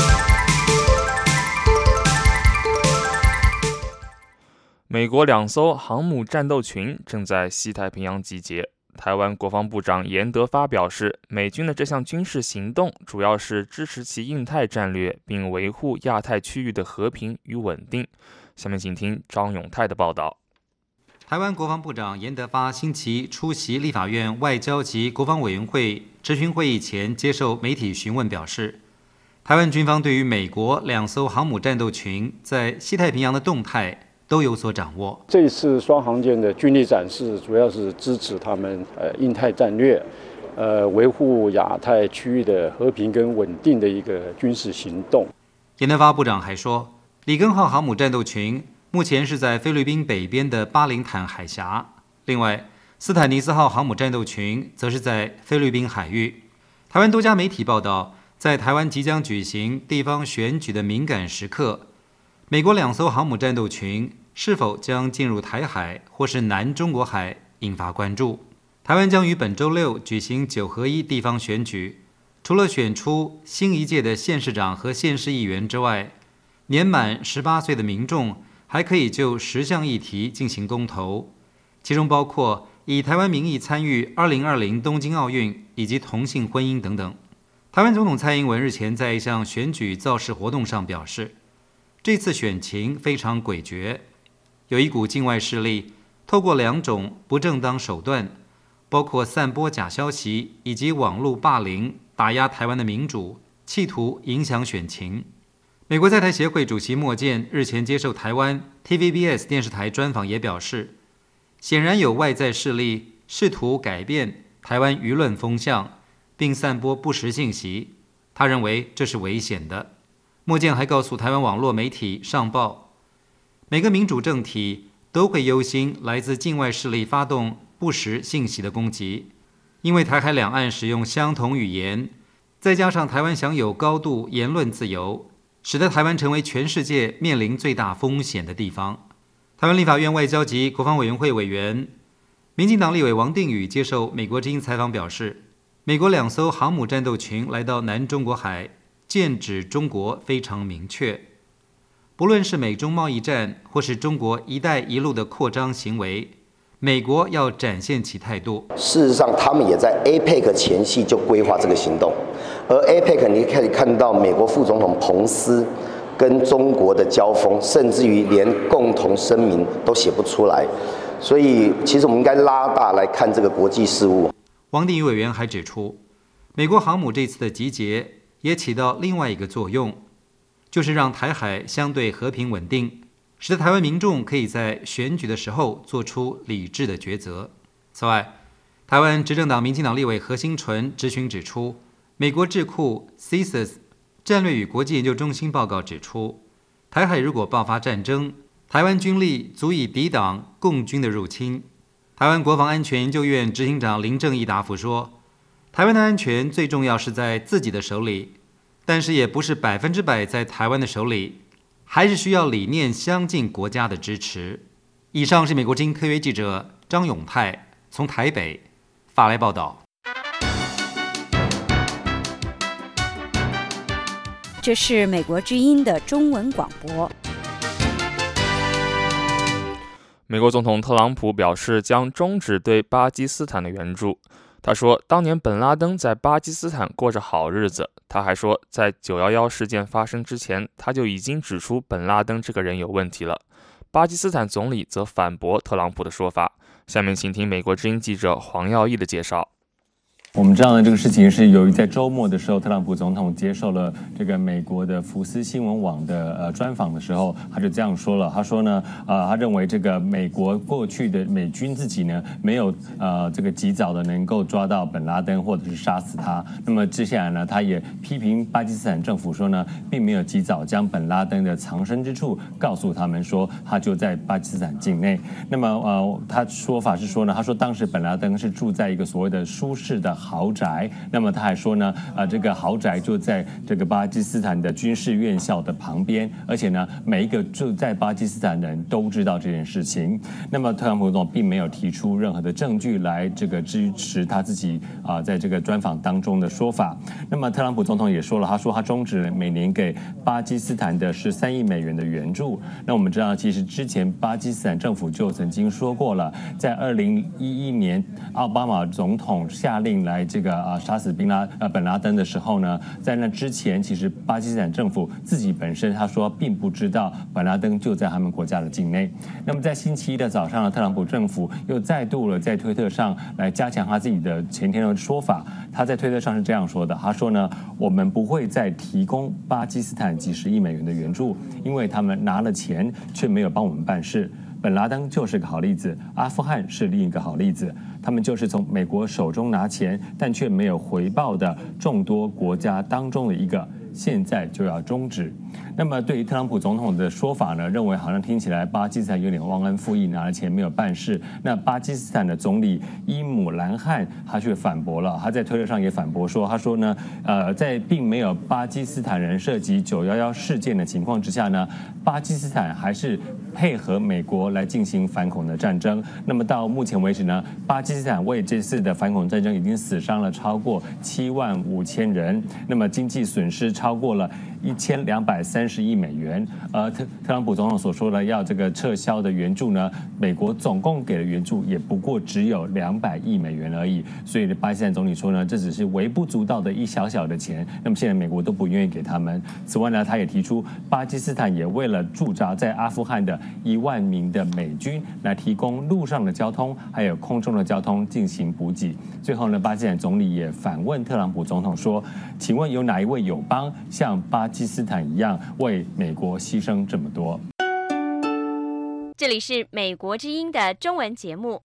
美国2艘航母战斗群正在西太平洋集结。台湾国防部长严德发表示，美军的这项军事行动主要是支持其印太战略，并维护亚太区域的和平与稳定。下面请听张永泰的报道。 台湾国防部长严德发星期一出席立法院外交及国防委员会质询会议前接受媒体询问表示，台湾军方对于美国2艘航母战斗群在西太平洋的动态都有所掌握。 这一次双航舰的军力展示，主要是支持他们印太战略，维护亚太区域的和平跟稳定的一个军事行动。 严德发部长还说，里根号航母战斗群目前是在菲律宾北边的巴林坦海峡，另外斯坦尼斯号航母战斗群则是在菲律宾海域。台湾多家媒体报道，在台湾即将举行地方选举的敏感时刻，美国2艘航母战斗群是否将进入台海或是南中国海引发关注。台湾将于本周6举行9合1地方选举，除了选出新一届的县市长和县市议员之外，年满18岁的民众还可以就10项议题进行公投，其中包括以台湾名义参与2020东京奥运以及同性婚姻等等。台湾总统蔡英文日前在一项选举造势活动上表示，这次选情非常诡谲，有一股境外势力透过2种不正当手段，包括散播假消息以及网络霸凌，打压台湾的民主，企图影响选情。美国在台协会主席莫健日前接受台湾 TVBS 电视台专访也表示，显然有外在势力试图改变台湾舆论风向，并散播不实信息，他认为这是危险的。莫健还告诉台湾网络媒体上报，每个民主政体都会忧心来自境外势力发动不实信息的攻击，因为台海两岸使用相同语言，再加上台湾享有高度言论自由，使得台湾成为全世界面临最大风险的地方。台湾立法院外交及国防委员会委员、民进党立委王定宇接受美国之音采访表示，美国2艘航母战斗群来到南中国海，剑指中国非常明确。不论是美中贸易战，或是中国一带一路的扩张行为，美国要展现其态度。 事实上，他们也在 APEC 前夕就规划这个行动，而 APEC 你可以看到美国副总统彭斯跟中国的交锋，甚至于连共同声明都写不出来。所以，其实我们应该拉大来看这个国际事务。 王定宇委员还指出，美国航母这次的集结也起到另外一个作用，就是让台海相对和平稳定，使得台湾民众可以在选举的时候做出理智的抉择。此外，台湾执政党民进党立委何欣纯质询指出，美国智库 CSIS 战略与国际研究中心报告指出，台海如果爆发战争，台湾军力足以抵挡共军的入侵。台湾国防安全研究院执行长林正义答复说，台湾的安全最重要是在自己的手里，但是也不是100%在台湾的手里，还是需要理念相近国家的支持。以上是美国之音特约记者张永泰从台北发来报道。 这是美国之音的中文广播。 美国总统特朗普表示将终止对巴基斯坦的援助。他说，当年本拉登在巴基斯坦过着好日子。他还说，在911事件发生之前，他就已经指出本拉登这个人有问题了。巴基斯坦总理则反驳特朗普的说法。下面请听美国之音记者黄耀义的介绍。 我们知道呢，这个事情是由于在周末的时候，特朗普总统接受了这个美国的福斯新闻网的专访的时候，他就这样说了。他说呢，他认为这个美国过去的美军自己呢，没有这个及早的能够抓到本拉登或者是杀死他。那么接下来呢，他也批评巴基斯坦政府说呢，并没有及早将本拉登的藏身之处告诉他们，说他就在巴基斯坦境内。那么他说法是说呢，他说当时本拉登是住在一个所谓的舒适的豪宅，那么他还说呢，这个豪宅就在这个巴基斯坦的军事院校的旁边，而且呢，每一个住在巴基斯坦的人都知道这件事情。那么特朗普总统并没有提出任何的证据来这个支持他自己在这个专访当中的说法。那么特朗普总统也说了，他说他终止了每年给巴基斯坦的13亿美元的援助。那我们知道，其实之前巴基斯坦政府就曾经说过了，在2011年奥巴马总统下令来这个杀死本拉登的时候呢，在那之前，其实巴基斯坦政府自己本身他说并不知道本拉登就在他们国家的境内。那么在星期一的早上呢，特朗普政府又再度了在推特上来加强他自己的前天的说法。他在推特上是这样说的，他说呢，我们不会再提供巴基斯坦几十亿美元的援助，因为他们拿了钱却没有帮我们办事。本拉登就是个好例子，阿富汗是另一个好例子，他们就是从美国手中拿钱，但却没有回报的众多国家当中的一个，现在就要终止。那么对于特朗普总统的说法呢，认为好像听起来巴基斯坦有点忘恩负义，拿了钱没有办事。那巴基斯坦的总理伊姆兰汗他却反驳了，他在推特上也反驳说，他说呢，在并没有巴基斯坦人涉及911事件的情况之下呢，巴基斯坦还是配合美国来进行反恐的战争。那么到目前为止呢，巴基斯坦为这次的反恐战争已经死伤了超过75000人，那么经济损失超过了1230亿美元。特朗普总统所说的要这个撤销的援助呢，美国总共给的援助也不过只有200亿美元而已。所以巴基斯坦总理说呢，这只是微不足道的一小小的钱，那么现在美国都不愿意给他们。此外呢，他也提出巴基斯坦也为了驻扎在阿富汗的1万名的美军来提供陆上的交通还有空中的交通进行补给。最后呢，巴基斯坦总理也反问特朗普总统说，请问有哪一位友邦像巴基斯坦一样为美国牺牲这么多？ 这里是美国之音的中文节目。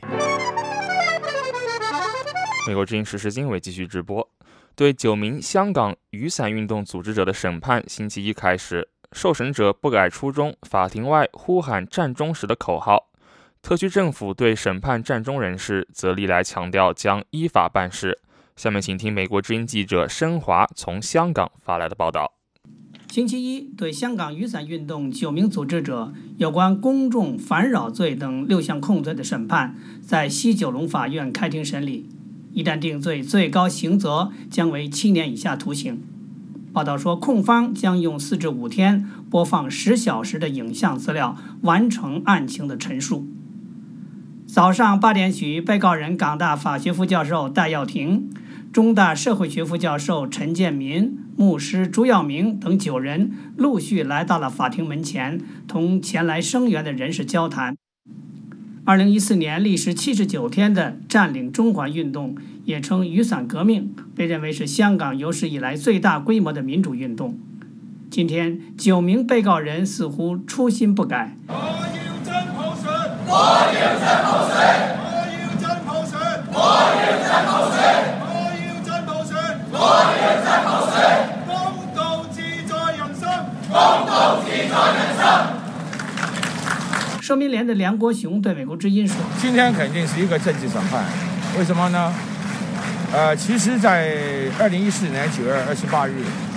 美国之音时事经纬继续直播。对9名香港雨伞运动组织者的审判星期一开始，受审者不改初衷，法庭外呼喊战中时的口号。特区政府对审判战中人士则历来强调将依法办事。下面请听美国之音记者申华从香港发来的报道。 星期一，对香港雨伞运动9名组织者有关公众烦扰罪等6项控罪的审判在西九龙法院开庭审理。一旦定罪，最高刑责将为7年以下徒刑。报道说，控方将用4至5天播放10小时的影像资料，完成案情的陈述。早上8点许，被告人港大法学副教授戴耀廷、中大社会学副教授陈建民、牧师朱耀明等9人陆续来到了法庭门前，同前来声援的人士交谈。2014年历时79天的占领中环运动，也称雨伞革命，被认为是香港有史以来最大规模的民主运动。今天9名被告人似乎初心不改。我要真普選，我要真普選，我要真普選，我要真普選，我要真普選，我要真普選，公道自在人心，公道自在人心。社民连的梁国雄对美国之音说：“ 今天肯定是一个政治审判，为什么呢？其实，在2014年9月28日，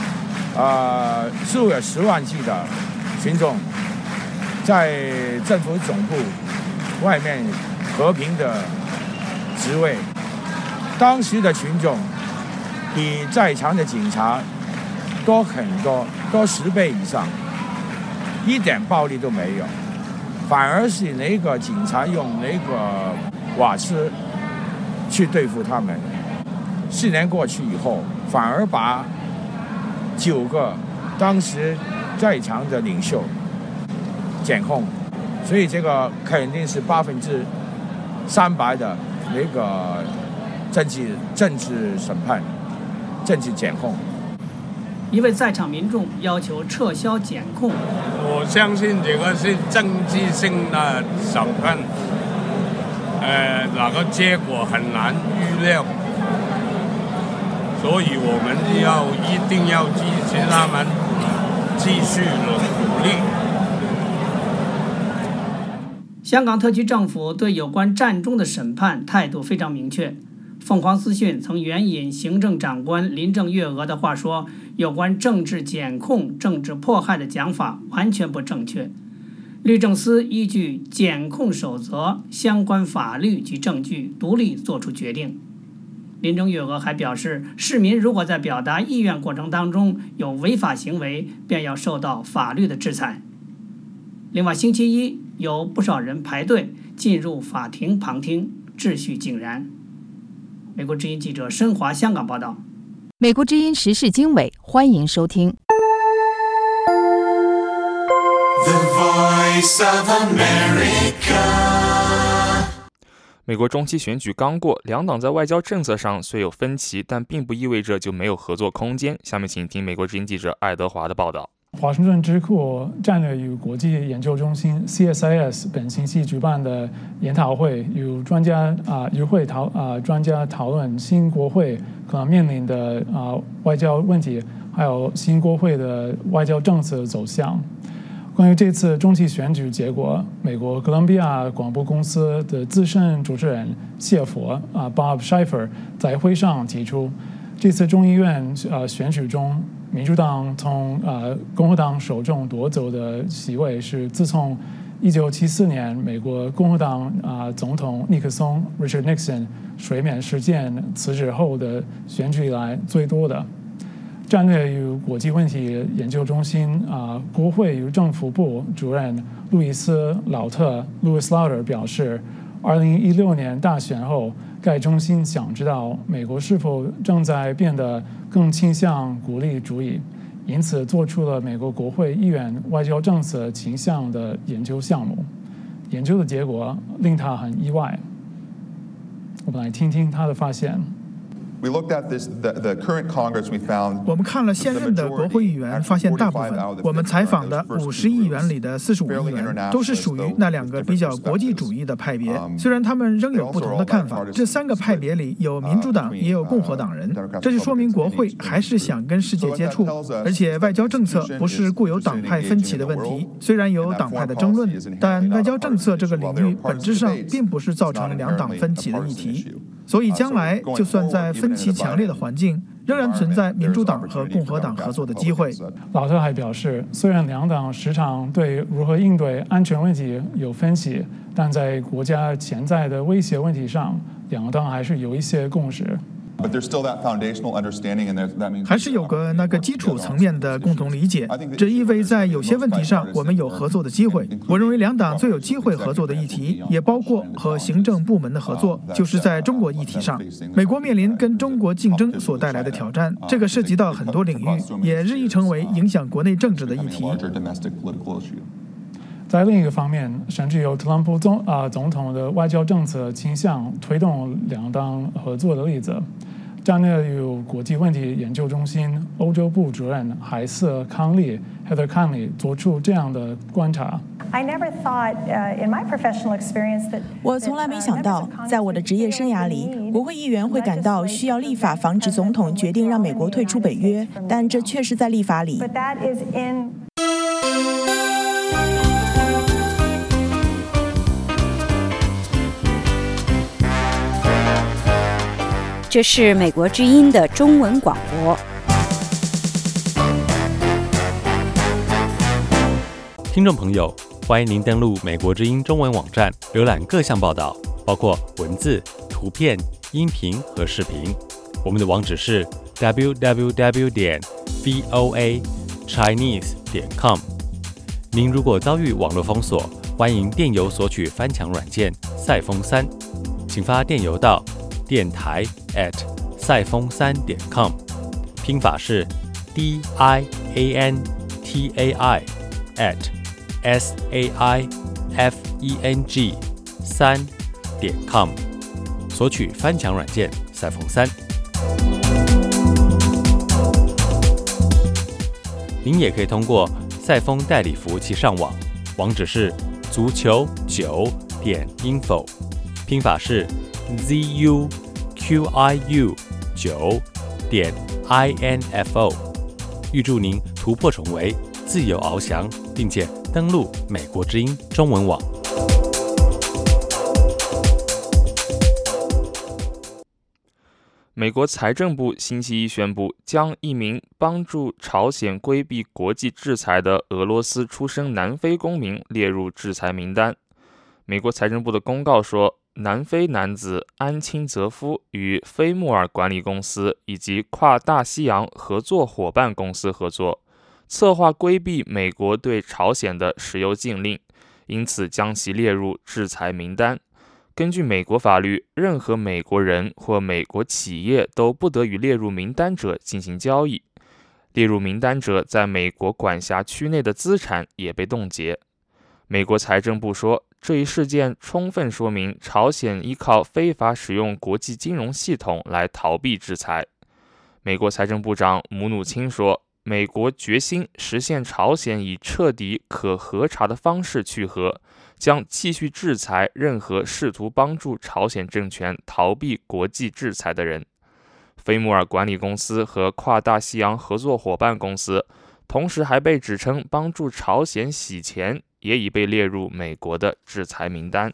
数有10万计的群众在政府总部外面和平的示威，当时的群众比在场的警察多很多，多10倍以上，一点暴力都没有。”反而是那个警察用那个瓦斯去对付他们。4年过去以后，反而把9个当时在场的领袖检控，所以这个肯定是300%的那个政治审判、政治检控。 一位在场民众要求撤销检控。 我相信这个是政治性的审判，那个结果很难预料，所以我们一定要支持他们继续努力。 香港特区政府对有关战中的审判态度非常明确。凤凰资讯曾援引行政长官林郑月娥的话说，有关政治检控、政治迫害的讲法完全不正确。律政司依据检控守则、相关法律及证据独立作出决定。林郑月娥还表示，市民如果在表达意愿过程当中有违法行为，便要受到法律的制裁。另外，星期一有不少人排队进入法庭旁听，秩序井然。美国之音记者申华香港报道。 美国之音时事经纬，欢迎收听。 美国中期选举刚过，两党在外交政策上虽有分歧，但并不意味着就没有合作空间。下面请听美国之音记者爱德华的报道。 华盛顿智库战略与国际研究中心 CSIS 本星期举办的研讨会，与专家讨论新国会可能面临的外交问题，还有新国会的外交政策走向。关于这次中期选举结果，美国哥伦比亚广播公司的资深主持人谢佛Bob Schieffer 在会上提出，这次众议院选举中，民主党从共和党手中夺走的席位是自从1974年美国共和党总统尼克松 Richard Nixon 水面事件辞职后的选举以来最多的。战略与国际问题研究中心国会与政府部主任路易斯·劳特 Louis Lauter 表示，2016年大选后，该中心想知道美国是否正在变得更倾向孤立主义，因此做出了美国国会议员外交政策倾向的研究项目。研究的结果令他很意外。我们来听听他的发现。 我们看了现任的国会议员，发现大部分我们采访的50议员里的45议员都是属于那两个比较国际主义的派别，虽然他们仍有不同的看法。这3个派别里有民主党，也有共和党人，这就说明国会还是想跟世界接触，而且外交政策不是固有党派分歧的问题。虽然有党派的争论，但外交政策这个领域本质上并不是造成两党分歧的议题。所以将来就算在分歧强烈的环境，仍然存在民主党和共和党合作的机会。 劳特还表示，虽然两党时常对如何应对安全问题有分歧，但在国家潜在的威胁问题上，两党还是有一些共识。 还是有那个基础层面的共同理解，这意味在有些问题上我们有合作的机会。我认为两党最有机会合作的议题，也包括和行政部门的合作，就是在中国议题上。美国面临跟中国竞争所带来的挑战，这个涉及到很多领域，也日益成为影响国内政治的议题。 在另一个方面，甚至有特朗普总统的外交政策倾向推动两党合作的例子。战略与国际问题研究中心欧洲部主任海瑟康利 Heather Conley 做出这样的观察。 我从来没想到，在我的职业生涯里，国会议员会感到需要立法防止总统决定让美国退出北约，但这确实在立法里。 这是美国之音的中文广播。 听众朋友，欢迎您登录美国之音中文网站，浏览各项报道，包括文字、图片、音频和视频。我们的网址是 www.voachinese.com。您如果遭遇网络封锁，欢迎电邮索取翻墙软件赛风3，请发电邮到电台赛风3.com， 拼法是 DIANTAI@SAIFENG3.com， 索取翻墙软件赛凤3。您也可以通过赛丰代理服务器上网，网址是足球9.info， 拼法是 ZUQIU9.info。预祝您突破重围，自由翱翔，并且登录美国之音中文网。 美国财政部星期一宣布，将一名帮助朝鲜规避国际制裁的俄罗斯出生南非公民列入制裁名单。美国财政部的公告说，南非男子安钦泽夫与菲穆尔管理公司以及跨大西洋合作伙伴公司合作，策划规避美国对朝鲜的石油禁令，因此将其列入制裁名单。根据美国法律，任何美国人或美国企业都不得与列入名单者进行交易。列入名单者在美国管辖区内的资产也被冻结。美国财政部说，这一事件充分说明朝鲜依靠非法使用国际金融系统来逃避制裁。美国财政部长姆努钦说，美国决心实现朝鲜以彻底可核查的方式去核，将继续制裁任何试图帮助朝鲜政权逃避国际制裁的人。菲穆尔管理公司和跨大西洋合作伙伴公司同时还被指称帮助朝鲜洗钱，也已被列入美国的制裁名单。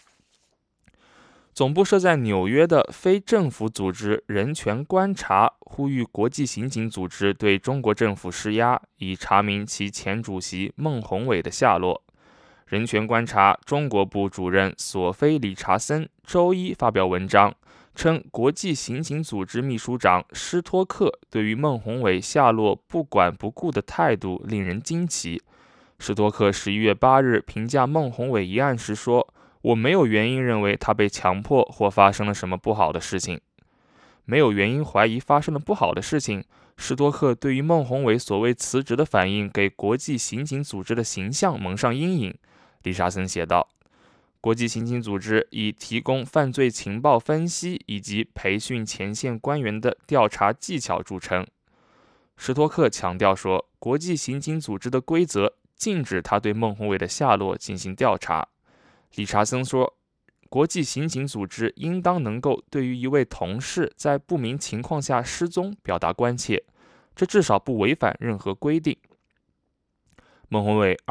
总部设在纽约的非政府组织人权观察呼吁国际刑警组织对中国政府施压，以查明其前主席孟宏伟的下落。人权观察中国部主任索菲·理查森周一发表文章，称国际刑警组织秘书长施托克对于孟宏伟下落不管不顾的态度令人惊奇。施托克11月8日评价孟宏伟一案时说，我没有原因认为他被强迫或发生了什么不好的事情。没有原因怀疑发生了不好的事情，施托克对于孟宏伟所谓辞职的反应给国际刑警组织的形象蒙上阴影。理查森写道，国际刑警组织以提供犯罪情报分析以及培训前线官员的调查技巧著称。施托克强调说，国际刑警组织的规则禁止他对孟宏伟的下落进行调查。理查森说，国际刑警组织应当能够对于一位同事在不明情况下失踪表达关切，这至少不违反任何规定。孟宏伟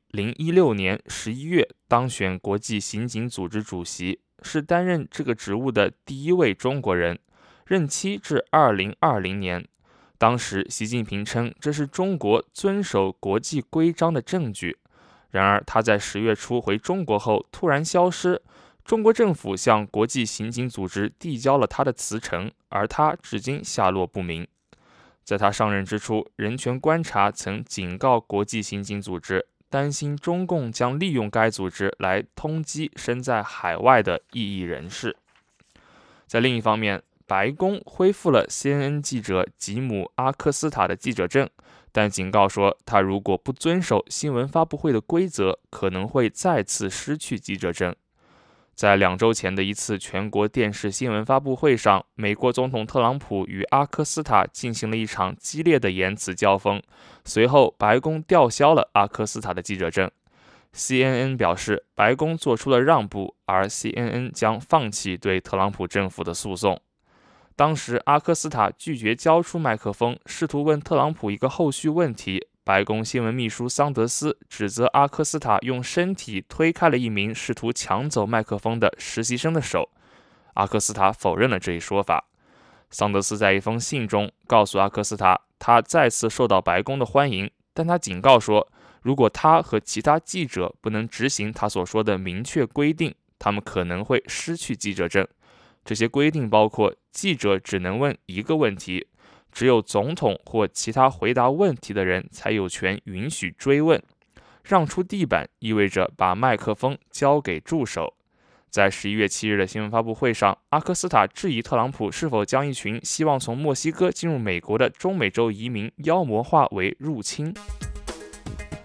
2016年11月当选国际刑警组织主席，是担任这个职务的第一位中国人，任期至2020年。当时习近平称这是中国遵守国际规章的证据。然而他在10月初回中国后突然消失，中国政府向国际刑警组织递交了他的辞呈，而他至今下落不明。在他上任之初，人权观察曾警告国际刑警组织，担心中共将利用该组织来通缉身在海外的异议人士。在另一方面，白宫恢复了 CNN 记者吉姆·阿克斯塔的记者证，但警告说，他如果不遵守新闻发布会的规则，可能会再次失去记者证。在2周前的一次全国电视新闻发布会上，美国总统特朗普与阿克斯塔进行了一场激烈的言辞交锋，随后白宫吊销了阿克斯塔的记者证。CNN 表示，白宫做出了让步，而 CNN 将放弃对特朗普政府的诉讼。当时阿克斯塔拒绝交出麦克风，试图问特朗普一个后续问题。白宫新闻秘书桑德斯指责阿克斯塔用身体推开了一名试图抢走麦克风的实习生的手。阿克斯塔否认了这一说法。桑德斯在一封信中告诉阿克斯塔，他再次受到白宫的欢迎，但他警告说，如果他和其他记者不能执行他所说的明确规定，他们可能会失去记者证。这些规定包括记者只能问一个问题，只有总统或其他回答问题的人才有权允许追问。让出地板意味着把麦克风交给助手。在11月7日的新闻发布会上，阿克斯塔质疑特朗普是否将一群希望从墨西哥进入美国的中美洲移民妖魔化为入侵。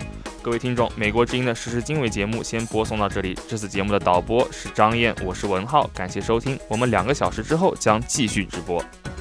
各位听众，美国之音的时事经纬节目先播送到这里。这次节目的导播是张燕，我是文浩，感谢收听。我们2个小时之后将继续直播。